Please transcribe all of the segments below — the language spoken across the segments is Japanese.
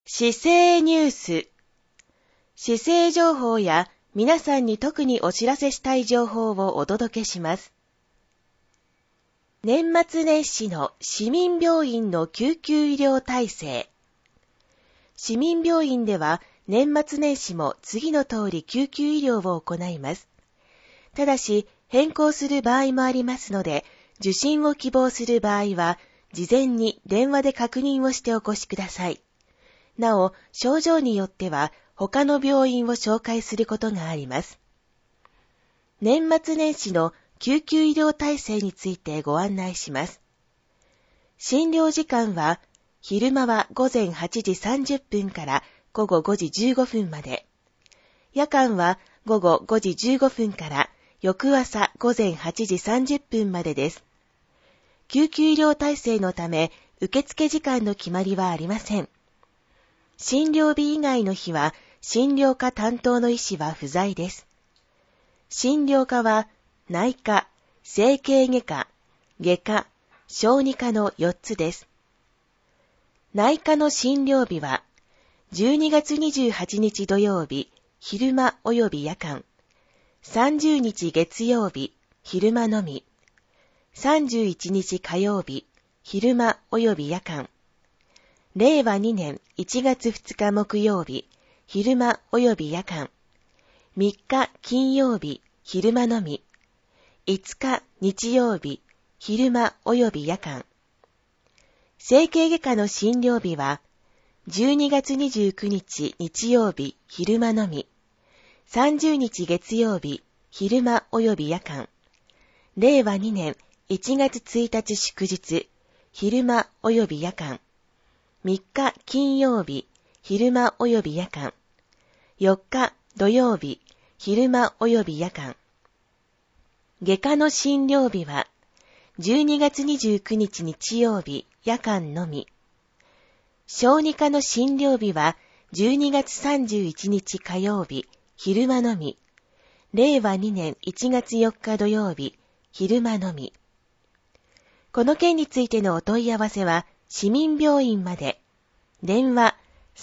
市政ニュース。市政情報や皆さんに特にお知らせしたい情報をお届けします。年末年始の市民病院の救急医療体制。市民病院では年末年始も次の通り救急医療を行います。ただし変更する場合もありますので、受診を希望する場合は事前に電話で確認をしてお越しください。なお、症状によっては他の病院を紹介することがあります。年末年始の救急医療体制についてご案内します。診療時間は、昼間は午前8時30分から午後5時15分まで。夜間は午後5時15分から翌朝午前8時30分までです。救急医療体制のため、受付時間の決まりはありません。診療日以外の日は、診療科担当の医師は不在です。診療科は、内科、整形外科、外科、小児科の4つです。内科の診療日は、12月28日土曜日、昼間及び夜間、30日月曜日、昼間のみ、31日火曜日、昼間及び夜間、令和2年1月2日木曜日、昼間及び夜間、3日金曜日、昼間のみ、5日日曜日、昼間及び夜間。整形外科の診療日は、12月29日日曜日、昼間のみ、30日月曜日、昼間及び夜間、令和2年1月1日祝日、昼間及び夜間、3日金曜日、昼間及び夜間、4日土曜日、昼間及び夜間。外科の診療日は、12月29日日曜日、夜間のみ。小児科の診療日は、12月31日火曜日、昼間のみ。令和2年1月4日土曜日、昼間のみ。この件についてのお問い合わせは、市民病院まで。電話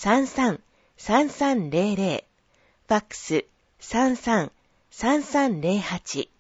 33-3300、ファックス33-3308。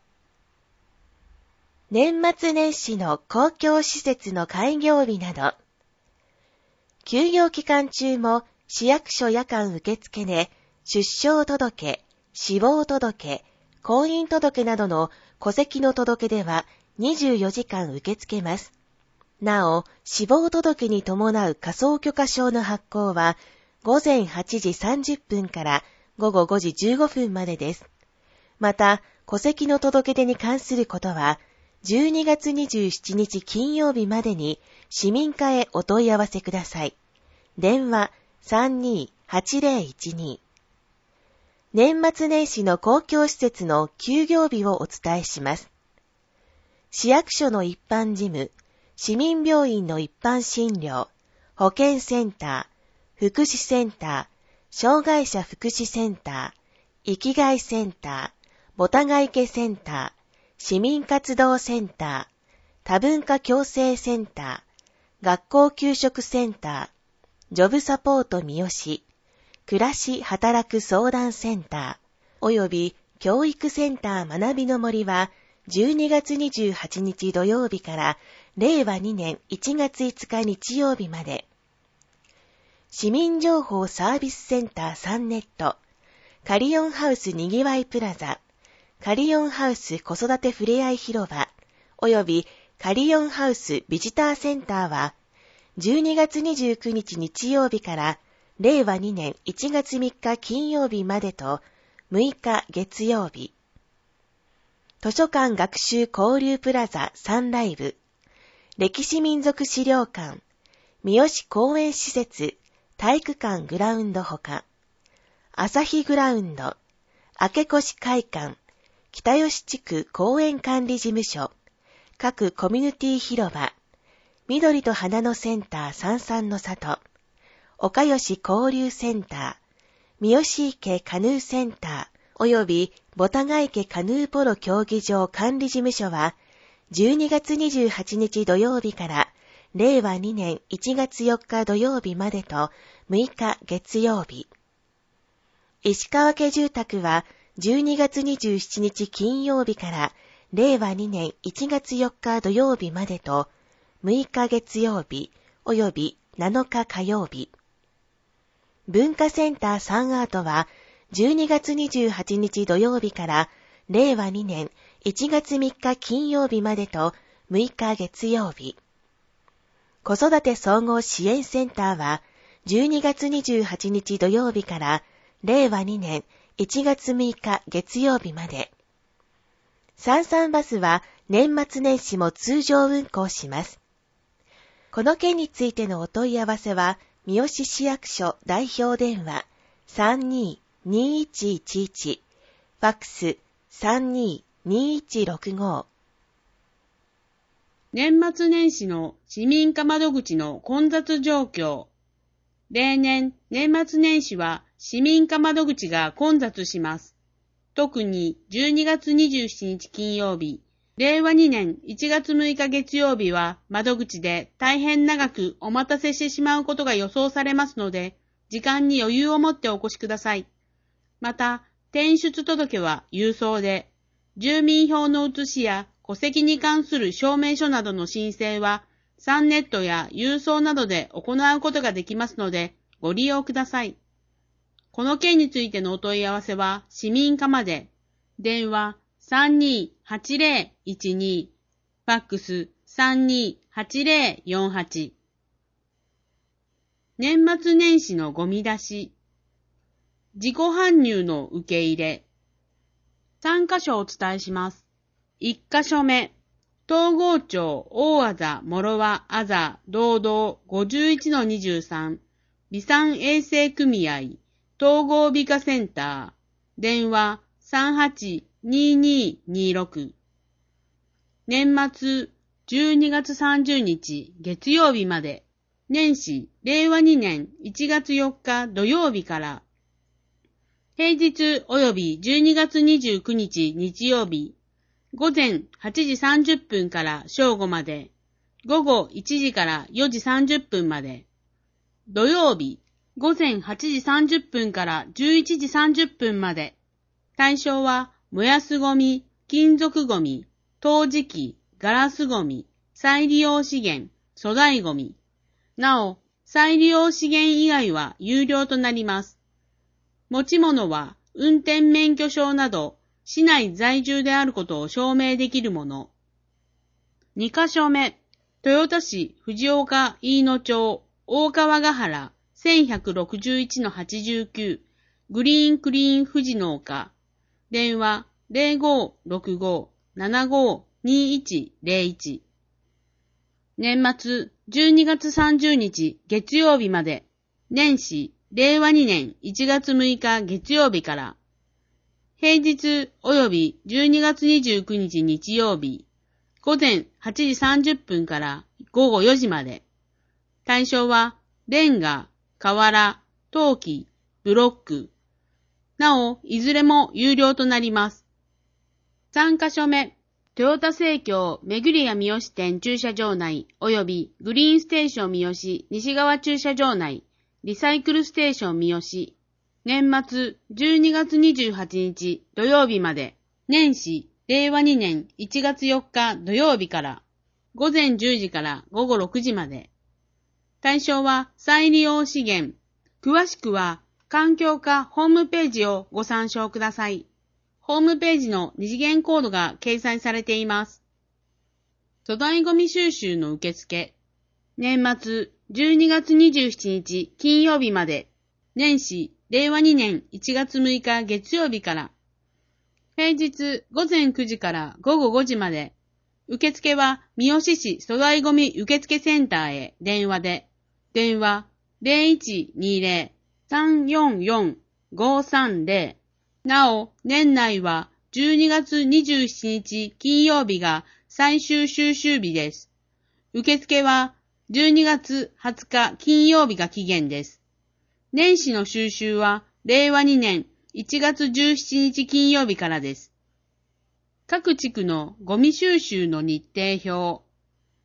年末年始の公共施設の開業日など、休業期間中も市役所夜間受付で出生届、死亡届、婚姻届などの戸籍の届出は24時間受け付けます。なお、死亡届に伴う火葬許可証の発行は午前8時30分から午後5時15分までです。また、戸籍の届出に関することは、12月27日金曜日までに市民課へお問い合わせください。電話32-8012。年末年始の公共施設の休業日をお伝えします。市役所の一般事務、市民病院の一般診療、保健センター、福祉センター、障害者福祉センター、生きがいセンター、ぼたが池センター、市民活動センター、多文化共生センター、学校給食センター、ジョブサポート三好、暮らし働く相談センター、および教育センター学びの森は、12月28日土曜日から令和2年1月5日日曜日まで、市民情報サービスセンター3ネット、カリオンハウスにぎわいプラザ、カリオンハウス子育てふれあい広場、およびカリオンハウスビジターセンターは、12月29日日曜日から令和2年1月3日金曜日までと6日月曜日、図書館学習交流プラザサンライブ、歴史民族資料館、三好公園施設、体育館グラウンドほか、朝日グラウンド、明越会館、北吉地区公園管理事務所、各コミュニティ広場、緑と花のセンター三々の里、岡吉交流センター、三好池カヌーセンター、およびぼたが池カヌーポロ競技場管理事務所は、12月28日土曜日から令和2年1月4日土曜日までと6日月曜日。石川家住宅は12月27日金曜日から令和2年1月4日土曜日までと6日月曜日及び7日火曜日。文化センターサンアートは12月28日土曜日から令和2年1月3日金曜日までと6日月曜日。子育て総合支援センターは12月28日土曜日から令和2年1月6日月曜日まで。サンサンバスは年末年始も通常運行します。この件についてのお問い合わせは、三好市役所代表電話 32-2111、ファックス 32-2165。 年末年始の市民課窓口の混雑状況。例年、年末年始は市民課窓口が混雑します。特に12月27日金曜日、令和2年1月6日月曜日は窓口で大変長くお待たせしてしまうことが予想されますので、時間に余裕を持ってお越しください。また、転出届は郵送で、住民票の写しや戸籍に関する証明書などの申請は、サンネットや郵送などで行うことができますので、ご利用ください。この件についてのお問い合わせは、市民課まで、電話32-8012、ファックス32-8048。年末年始のゴミ出し。自己搬入の受け入れ。3箇所お伝えします。1箇所目、東郷町大字諸和あざ道道 51-23 美産衛生組合統合美化センター電話382226。年末12月30日月曜日まで、年始令和2年1月4日土曜日から、平日及び12月29日日曜日、午前8時30分から正午まで、午後1時から4時30分まで、土曜日、午前8時30分から11時30分まで、対象は、燃やすゴミ、金属ゴミ、陶磁器、ガラスゴミ、再利用資源、粗大ゴミ。なお、再利用資源以外は有料となります。持ち物は、運転免許証など、市内在住であることを証明できるもの。2カ所目、豊田市藤岡飯野町大川ヶ原 1161-89 グリーンクリーン富士農家電話 0565-752101。年末12月30日月曜日まで、年始令和2年1月6日月曜日から、平日及び12月29日日曜日、午前8時30分から午後4時まで。対象は、レンガ、瓦、陶器、ブロック。なお、いずれも有料となります。3カ所目、豊田生協めぐりや三好店駐車場内及びグリーンステーション三好西側駐車場内、リサイクルステーション三好。年末12月28日土曜日まで、年始令和2年1月4日土曜日から、午前10時から午後6時まで。対象は再利用資源。詳しくは環境課ホームページをご参照ください。ホームページの二次元コードが掲載されています。粗大ゴミ収集の受付。年末12月27日金曜日まで、年始令和2年1月6日月曜日から、平日午前9時から午後5時まで、受付は三好市粗大ゴミ受付センターへ電話で、電話 0120-344-530。なお、年内は12月27日金曜日が最終収集日です。受付は12月20日金曜日が期限です。年始の収集は令和2年1月17日金曜日からです。各地区のゴミ収集の日程表。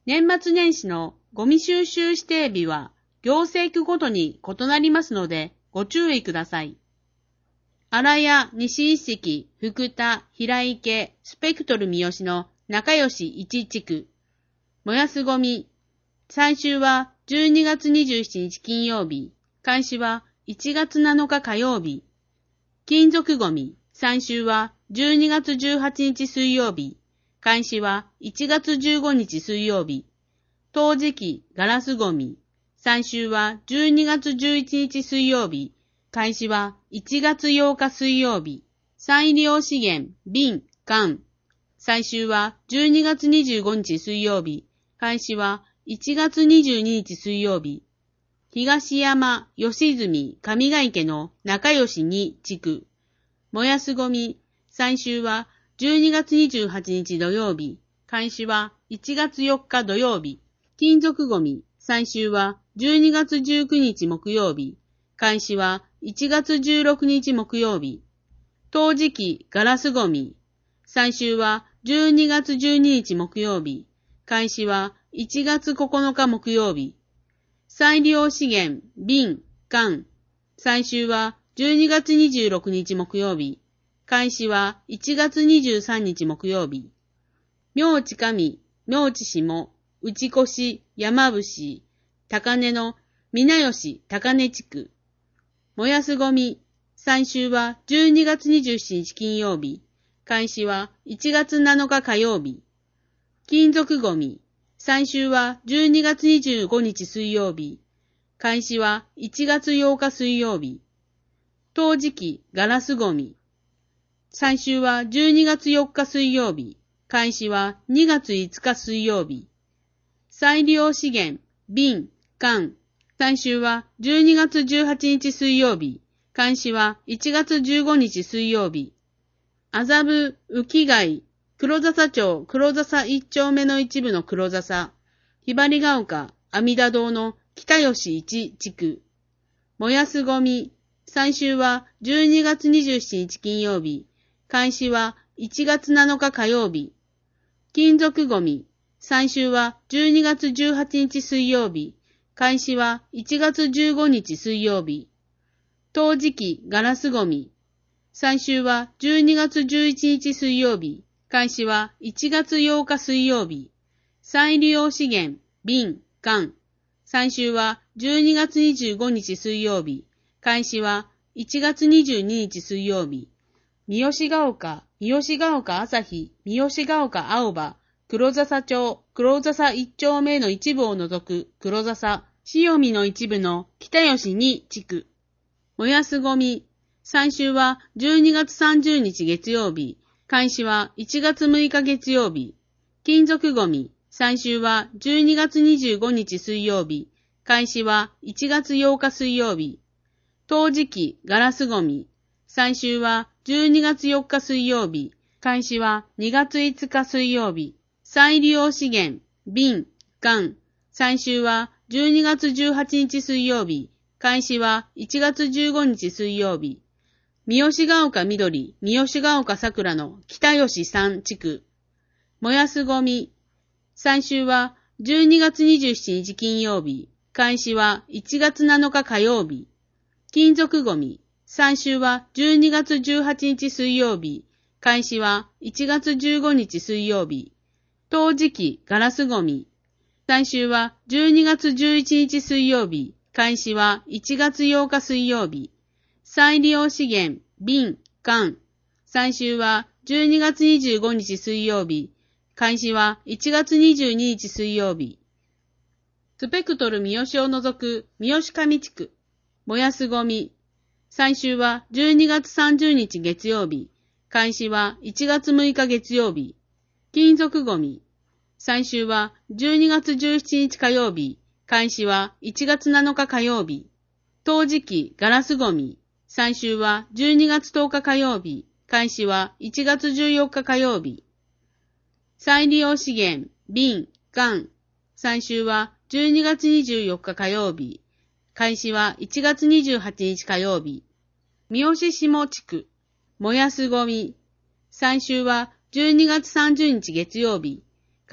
年末年始のゴミ収集指定日は行政区ごとに異なりますのでご注意ください。荒谷、西一色、福田、平池、スペクトル三好の仲良し1地区。燃やすゴミ。最終は12月27日金曜日。開始は1月7日火曜日。金属ゴミ。最終は12月18日水曜日。開始は1月15日水曜日。陶磁器、ガラスゴミ。最終は12月11日水曜日。開始は1月8日水曜日。再利用資源、瓶、缶。最終は12月25日水曜日。開始は1月22日水曜日。東山、吉住、上ヶ池の仲良し2地区。燃やすゴミ。最終は12月28日土曜日。開始は1月4日土曜日。金属ゴミ。最終は12月19日木曜日。開始は1月16日木曜日。陶磁器、ガラスゴミ。最終は12月12日木曜日。開始は1月9日木曜日。再利用資源、瓶、缶。最終は12月26日木曜日。開始は1月23日木曜日。明知上、明知下、内越、山伏、高根の皆吉、高根地区。燃やすゴミ。最終は12月27日金曜日。開始は1月7日火曜日。金属ゴミ。最終は12月25日水曜日。開始は1月8日水曜日。陶磁器、ガラスゴミ。最終は12月4日水曜日。開始は2月5日水曜日。再利用資源、瓶、缶。最終は12月18日水曜日。開始は1月15日水曜日。麻布、浮貝、黒笹町黒笹一丁目の一部の黒笹。ひばりが丘、阿弥陀堂の北吉一地区。燃やすゴミ。最終は12月27日金曜日。開始は1月7日火曜日。金属ゴミ。最終は12月18日水曜日。開始は1月15日水曜日。陶磁器、ガラスゴミ。最終は12月11日水曜日。開始は1月8日水曜日。再利用資源、瓶、缶。最終は12月25日水曜日。開始は1月22日水曜日。三好が丘、三好が丘朝日、三好が丘青葉、黒笹町、黒笹一丁目の一部を除く黒笹、塩見の一部の北吉二地区。燃やすゴミ。最終は12月30日月曜日。開始は1月6日月曜日。金属ゴミ。最終は12月25日水曜日。開始は1月8日水曜日。陶磁器、ガラスゴミ。最終は12月4日水曜日。開始は2月5日水曜日。再利用資源、瓶、缶。最終は12月18日水曜日。開始は1月15日水曜日。三好が丘緑、三好が丘桜の北吉三地区。燃やすゴミ。最終は12月27日金曜日。開始は1月7日火曜日。金属ゴミ。最終は12月18日水曜日。開始は1月15日水曜日。陶磁器、ガラスゴミ。最終は12月11日水曜日。開始は1月8日水曜日。再利用資源、瓶、缶。最終は12月25日水曜日。開始は1月22日水曜日。スペクトル三好を除く三好上地区。燃やすゴミ。最終は12月30日月曜日。開始は1月6日月曜日。金属ゴミ。最終は12月17日火曜日。開始は1月7日火曜日。陶磁器、ガラスゴミ。最終は12月10日火曜日。開始は1月14日火曜日。再利用資源、瓶、缶。最終は12月24日火曜日。開始は1月28日火曜日。三好下地区。燃やすゴミ。最終は12月30日月曜日。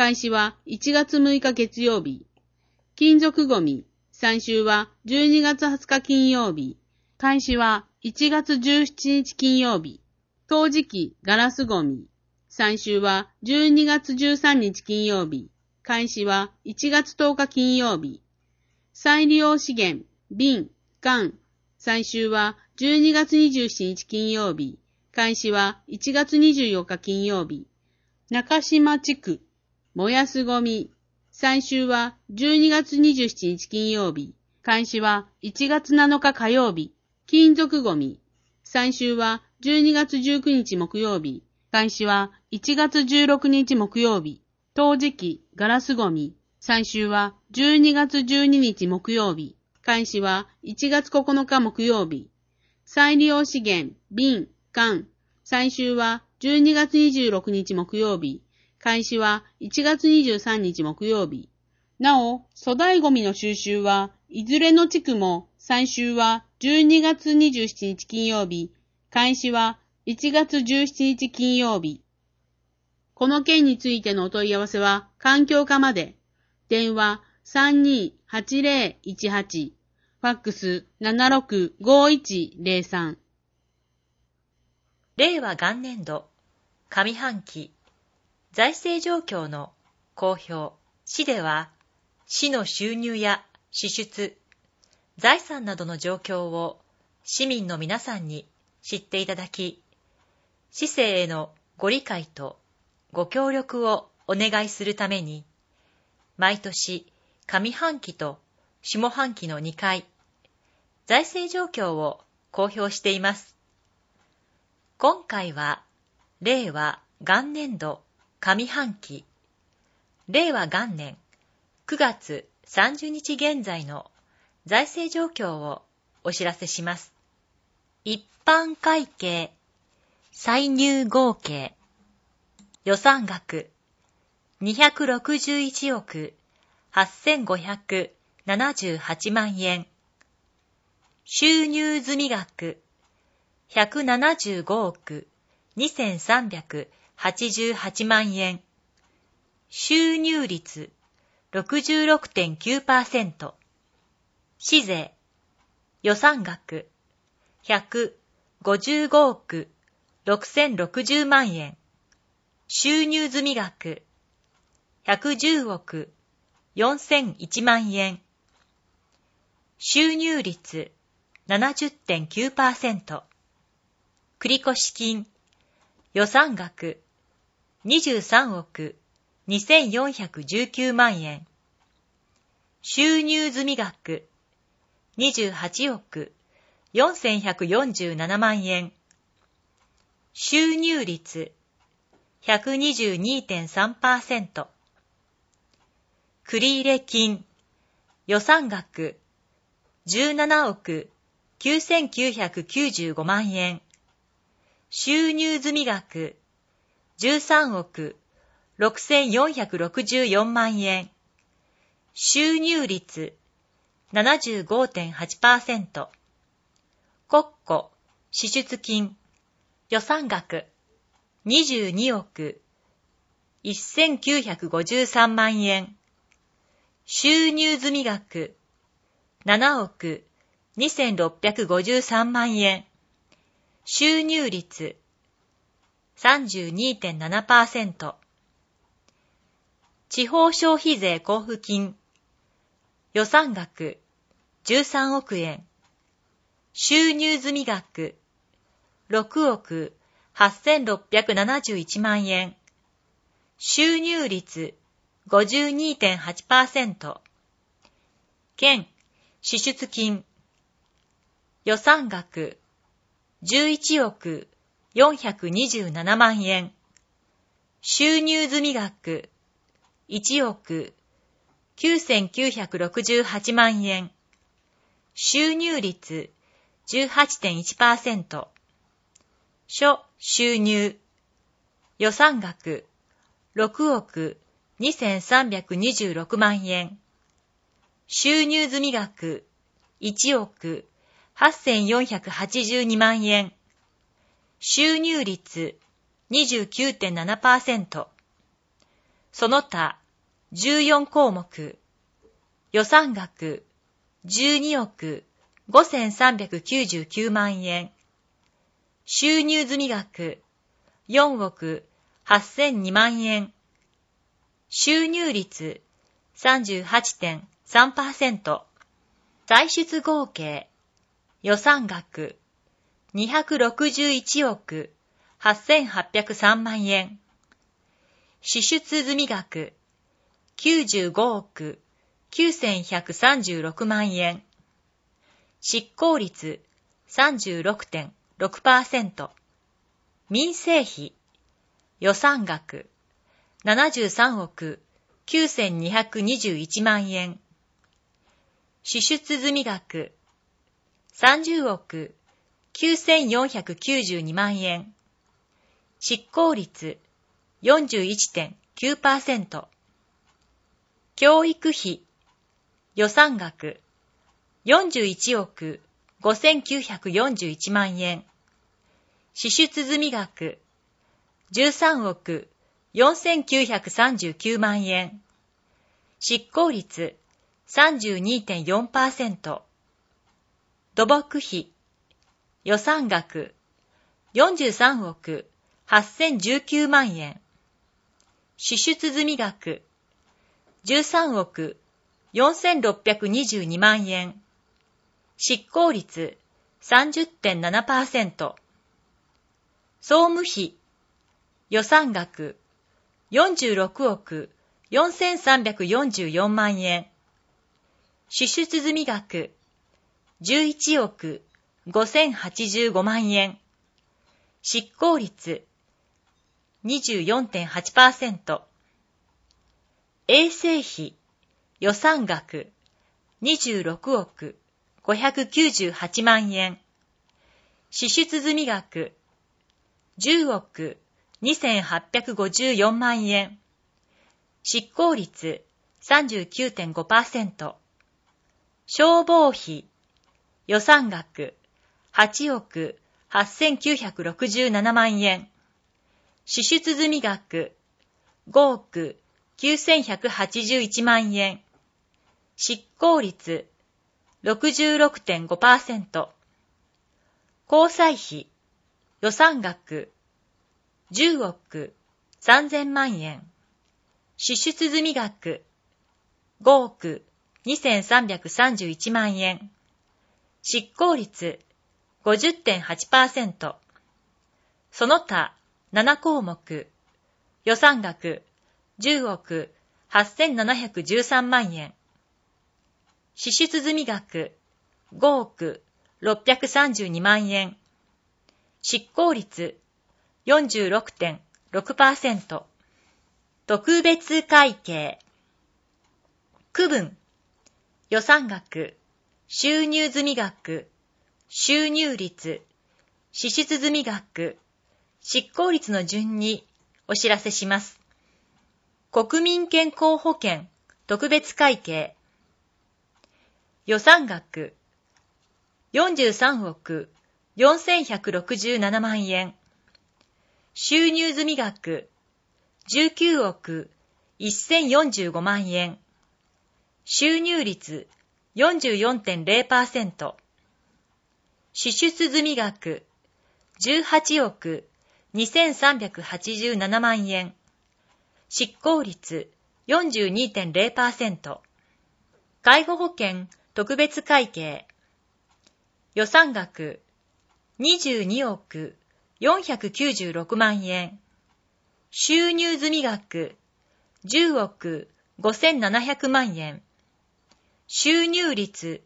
開始は1月6日月曜日。金属ゴミ、最終は12月20日金曜日。開始は1月17日金曜日。陶磁器、ガラスゴミ。最終は12月13日金曜日。開始は1月10日金曜日。再利用資源、瓶、缶。最終は12月27日金曜日。開始は1月24日金曜日。中島地区、燃やすゴミ。最終は12月27日金曜日。開始は1月7日火曜日。金属ゴミ。最終は12月19日木曜日。開始は1月16日木曜日。陶磁器、ガラスゴミ。最終は12月12日木曜日。開始は1月9日木曜日。再利用資源、瓶、缶。最終は12月26日木曜日。開始は1月23日木曜日。なお、粗大ゴミの収集はいずれの地区も最終は12月27日金曜日。開始は1月17日金曜日。この件についてのお問い合わせは環境課まで。電話 328018。ファックス 765103。 令和元年度上半期財政状況の公表。市では市の収入や支出、財産などの状況を市民の皆さんに知っていただき、市政へのご理解とご協力をお願いするために、毎年上半期と下半期の2回、財政状況を公表しています。今回は、令和元年度上半期、令和元年9月30日現在の財政状況をお知らせします。一般会計、歳入合計、予算額261億8578万円、収入済額175億2388万円、収入率 66.9%、市税、予算額155億6060万円、収入済額110億4001万円、収入率 70.9%、繰越金、予算額23億2419万円、収入済額28億4147万円、収入率 122.3%、繰入金、予算額17億9995万円、収入済額13億6464万円、収入率 75.8%、国庫支出金、予算額22億1953万円、収入済額7億2653万円、収入率 32.7%、地方消費税交付金、予算額13億円、収入済額6億8671万円、収入率 52.8%、県支出金、予算額11億427万円、収入済額1億9968万円、収入率 18.1%、諸収入、予算額6億2326万円、収入済額1億8482万円、収入率 29.7%、 その他14項目、予算額12億5399万円、収入済額4億8002万円、収入率 38.3%、歳出合計予算額261億8803万円、支出済額95億9136万円、執行率 36.6%、民生費予算額73億9221万円、支出済額30億9492万円、執行率 41.9%、教育費予算額41億5941万円、支出済額13億4939万円、執行率 32.4%、土木費予算額43億8019万円、支出済額13億4622万円、執行率 30.7%、総務費予算額46億4344万円、支出済額11億5085万円、執行率 24.8%、衛生費予算額26億598万円、支出済額10億2854万円、執行率 39.5%、消防費予算額8億8967万円、支出済額5億9181万円、執行率 66.5%、交際費予算額10億3000万円、支出済額5億2331万円、執行率 50.8%、その他7項目、予算額10億8713万円、支出済額5億632万円、執行率 46.6%、特別会計、区分、予算額、収入済額、収入率、支出済額、執行率の順にお知らせします。国民健康保険特別会計、予算額43億4167万円、収入済額19億1045万円、収入率 44.0%、支出済額18億2387万円、執行率 42.0%、介護保険特別会計、予算額22億496万円、収入済額10億5700万円、収入率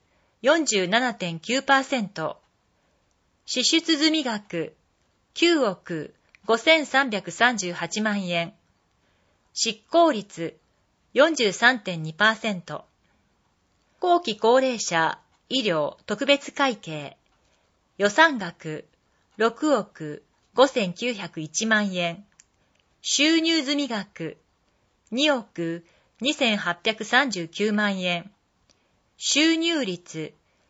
47.9%、支出済額9億5338万円、執行率 43.2%、後期高齢者医療特別会計、予算額6億5901万円、収入済額2億2839万円、収入率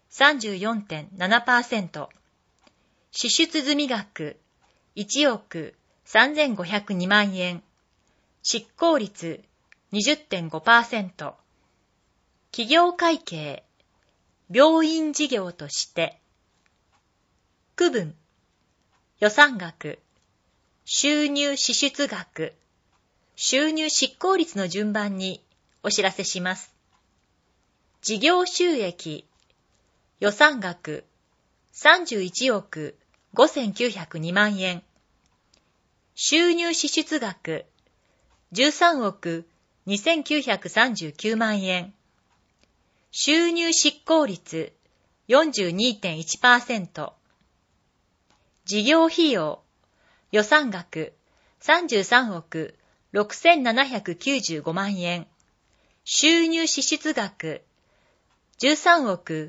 34.7%、支出済額1億3502万円、 執行率 20.5%、企業会計、病院事業として、区分、予算額、収入支出額、収入執行率の順番にお知らせします。事業収益、予算額、31億5902万円。収入支出額、13億2939万円。収入執行率、42.1%。事業費用、予算額、33億6795万円。収入支出額、13億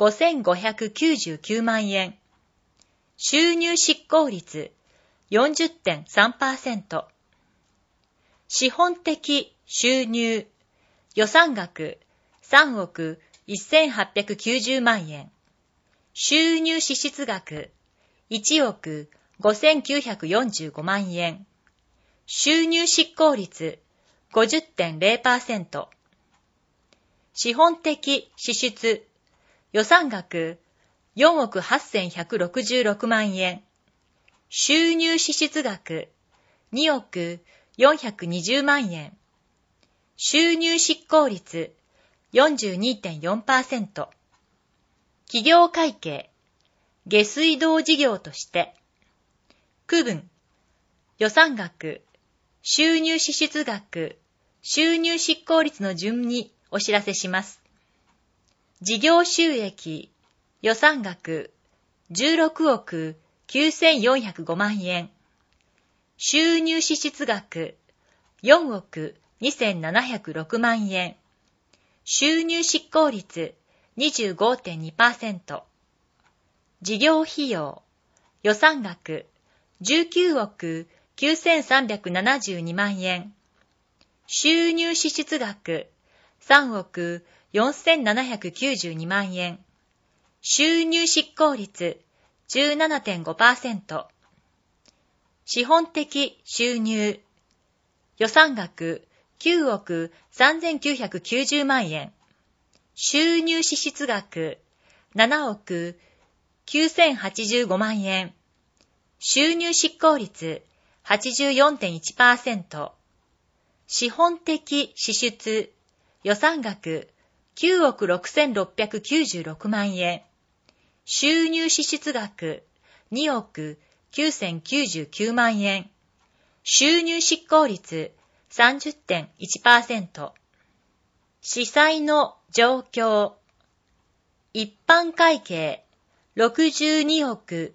5599万円。収入執行率 40.3%。資本的収入、予算額3億1890万円。収入支出額1億5945万円。収入執行率 50.0%。資本的支出、予算額4億8166万円。収入支出額2億420万円。収入執行率 42.4%。企業会計、下水道事業として、区分、予算額、収入支出額、収入執行率の順にお知らせします。事業収益、予算額、16億9405万円。収入支出額、4億2706万円。収入執行率 25.2%。事業費用、予算額、19億9372万円。収入支出額、3億4792万円。収入執行率 17.5%。資本的収入、予算額9億3990万円。収入支出額7億9085万円。収入執行率 84.1%。資本的支出、予算額9億6696万円。収入支出額2億9099万円。収入執行率 30.1%。司債の状況。一般会計62億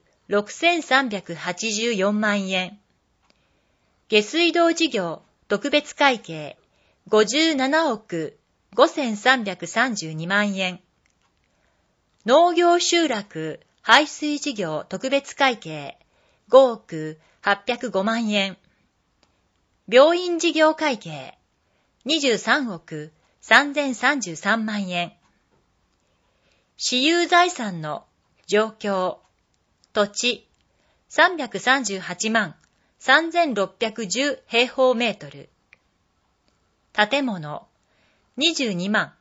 6384万円。下水道事業特別会計57億5332万円。農業集落排水事業特別会計5億805万円。病院事業会計23億3033万円。私有財産の状況。土地338万3610平方メートル。建物22万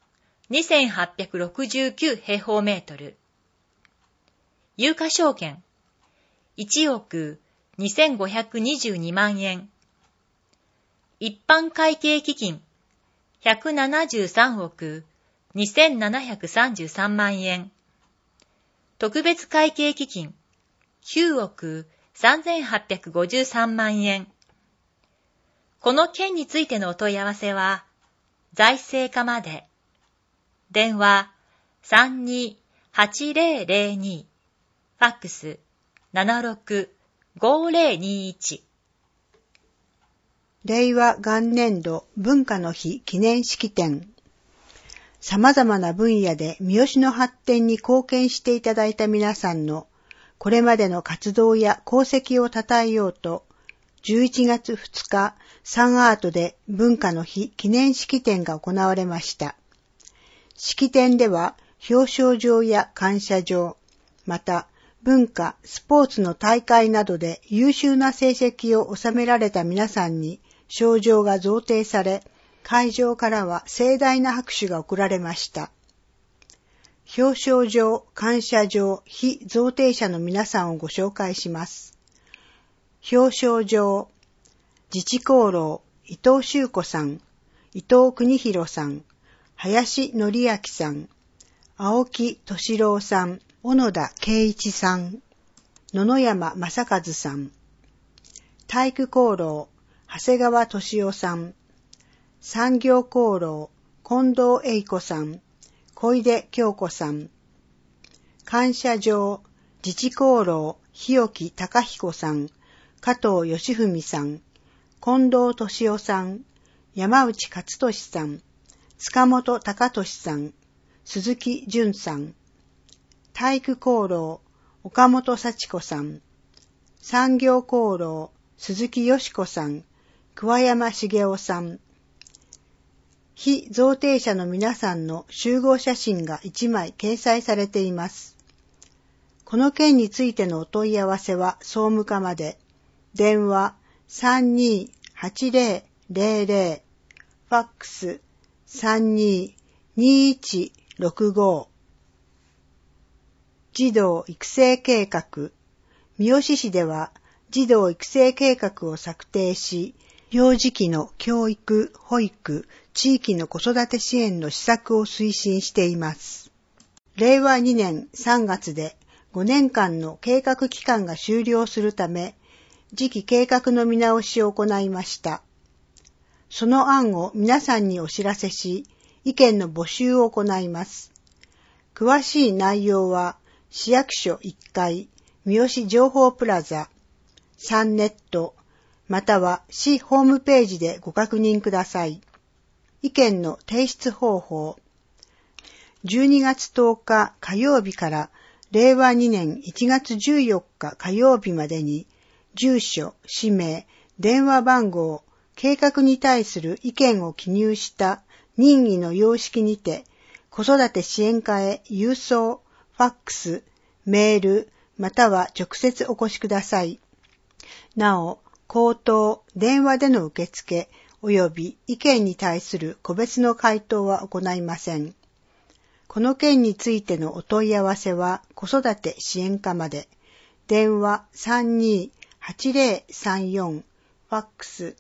2869平方メートル。有価証券1億2522万円。一般会計基金173億2733万円。特別会計基金9億3853万円。この件についてのお問い合わせは、財政課まで。電話328002、ファックス765021。 令和元年度文化の日記念式典。様々な分野で三好の発展に貢献していただいた皆さんのこれまでの活動や功績を称えようと、11月2日、サンアートで文化の日記念式典が行われました。式典では表彰状や感謝状、また文化、スポーツの大会などで優秀な成績を収められた皆さんに賞状が贈呈され、会場からは盛大な拍手が送られました。表彰状、感謝状、非贈呈者の皆さんをご紹介します。表彰状、自治功労、伊藤修子さん、伊藤邦弘さん、林則明さん、青木敏郎さん、小野田圭一さん、野々山正和さん、体育功労、長谷川敏夫さん、産業功労、近藤栄子さん、小出京子さん、感謝状、自治功労、日置隆彦さん、加藤義文さん、近藤敏夫さん、山内勝利さん、塚本隆俊さん、鈴木淳さん、体育功労、岡本幸子さん、産業功労、鈴木よし子さん、桑山茂雄さん、非贈呈者の皆さんの集合写真が1枚掲載されています。この件についてのお問い合わせは総務課まで、電話 32-8000、ファックス 32-2165。児童育成計画。三好市では児童育成計画を策定し、幼児期の教育、保育、地域の子育て支援の施策を推進しています。令和2年3月で5年間の計画期間が終了するため、次期計画の見直しを行いました。その案を皆さんにお知らせし、意見の募集を行います。詳しい内容は、市役所1階、三好情報プラザ、サンネット、または市ホームページでご確認ください。意見の提出方法。12月10日火曜日から令和2年1月14日火曜日までに、住所、氏名、電話番号、計画に対する意見を記入した任意の様式にて、子育て支援課へ郵送、ファックス、メール、または直接お越しください。なお、口頭、電話での受付、及び意見に対する個別の回答は行いません。この件についてのお問い合わせは、子育て支援課まで、電話 32-8034、ファックス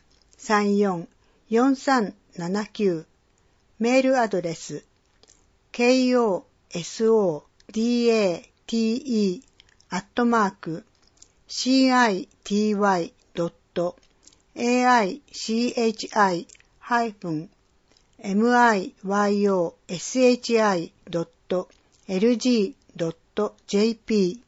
34-4379、メールアドレス、kosoudi.aichi-miyoshi.lg.jp。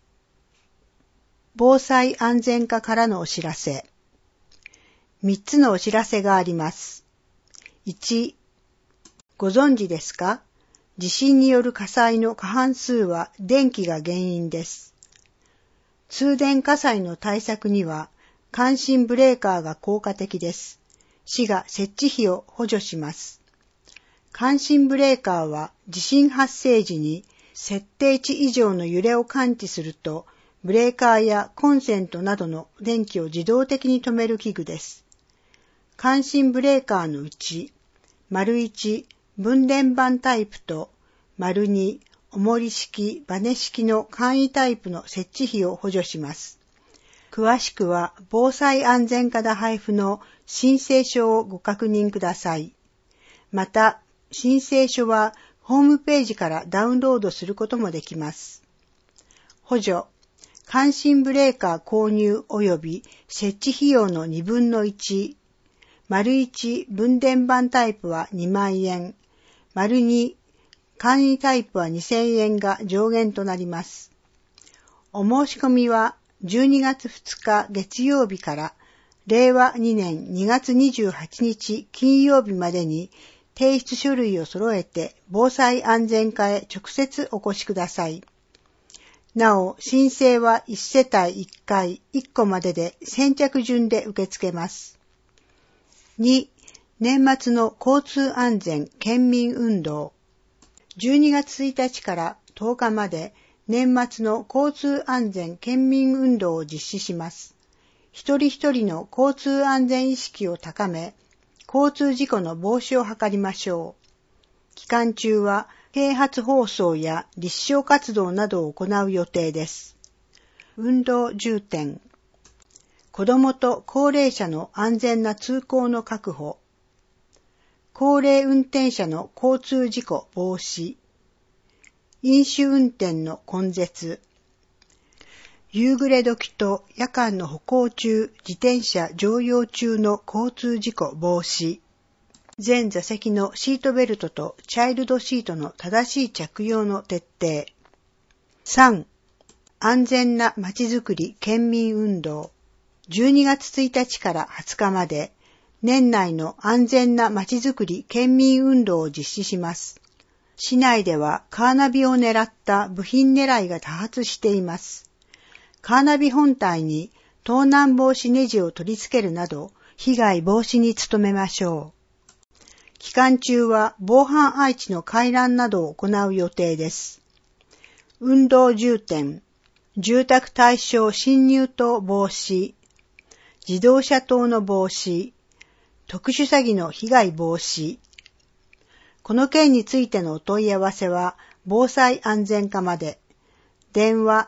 防災安全課からのお知らせ。3つのお知らせがあります。1、ご存知ですか？地震による火災の過半数は電気が原因です。通電火災の対策には、感震ブレーカーが効果的です。市が設置費を補助します。感震ブレーカーは地震発生時に設定値以上の揺れを感知すると、ブレーカーやコンセントなどの電気を自動的に止める器具です。感震ブレーカーのうち、1、分電盤タイプと、2、重り式、バネ式の簡易タイプの設置費を補助します。詳しくは、防災安全課田配布の申請書をご確認ください。また、申請書はホームページからダウンロードすることもできます。補助、感震ブレーカー購入及び設置費用の2分の1、1、分電盤タイプは2万円、2、簡易タイプは2000円が上限となります。お申し込みは12月2日月曜日から令和2年2月28日金曜日までに提出書類を揃えて防災安全課へ直接お越しください。なお、申請は1世帯1回1個までで先着順で受け付けます。2、年末の交通安全県民運動。12月1日から10日まで年末の交通安全県民運動を実施します。 一人一人の交通安全意識を高め、交通事故の防止を図りましょう。期間中は啓発放送や立証活動などを行う予定です。運動重点。子どもと高齢者の安全な通行の確保。高齢運転者の交通事故防止。飲酒運転の根絶。夕暮れ時と夜間の歩行中、自転車乗用中の交通事故防止。全座席のシートベルトとチャイルドシートの正しい着用の徹底。3. 安全なまちづくり県民運動。12月1日から20日まで、年内の安全なまちづくり県民運動を実施します。市内ではカーナビを狙った部品狙いが多発しています。カーナビ本体に盗難防止ネジを取り付けるなど、被害防止に努めましょう。期間中は防犯配置の回覧などを行う予定です。運動重点、住宅対象侵入等防止、自動車等の防止、特殊詐欺の被害防止。この件についてのお問い合わせは、防災安全課まで。電話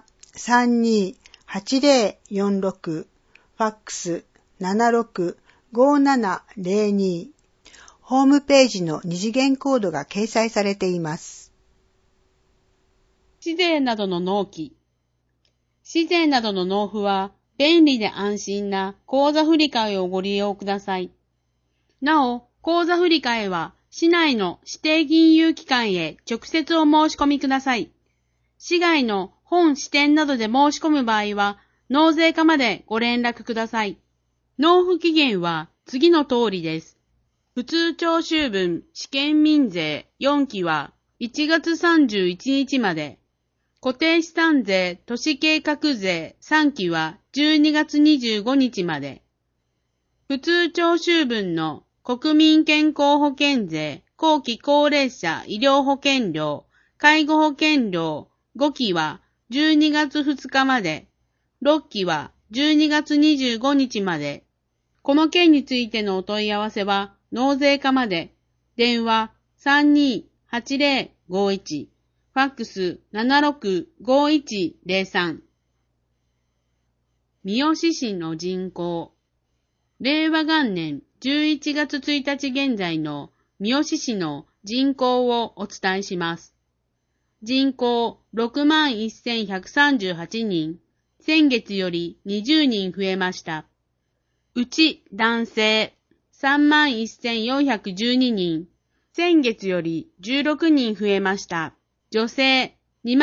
32-8046、ファックス765702。ホームページの二次元コードが掲載されています。 市税などの納期。市税などの納付は、便利で安心な口座振替をご利用ください。なお、口座振替は市内の指定金融機関へ直接お申し込みください。市外の本支店などで申し込む場合は、納税課までご連絡ください。納付期限は次の通りです。普通徴収分試験民税4期は1月31日まで。固定資産税都市計画税3期は12月25日まで。普通徴収分の国民健康保険税後期高齢者医療保険料介護保険料5期は12月2日まで。6期は12月25日まで。この件についてのお問い合わせは納税課まで。電話32-8051。ファックス765103。三好市の人口。令和元年11月1日現在の三好市の人口をお伝えします。人口61,138人。先月より20人増えました。うち男性31,412人。先月より16人増えました。女性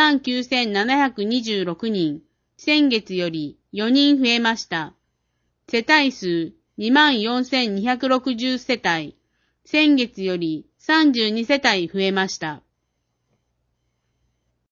29,726人。先月より4人増えました。世帯数24,260世帯。先月より32世帯増えました。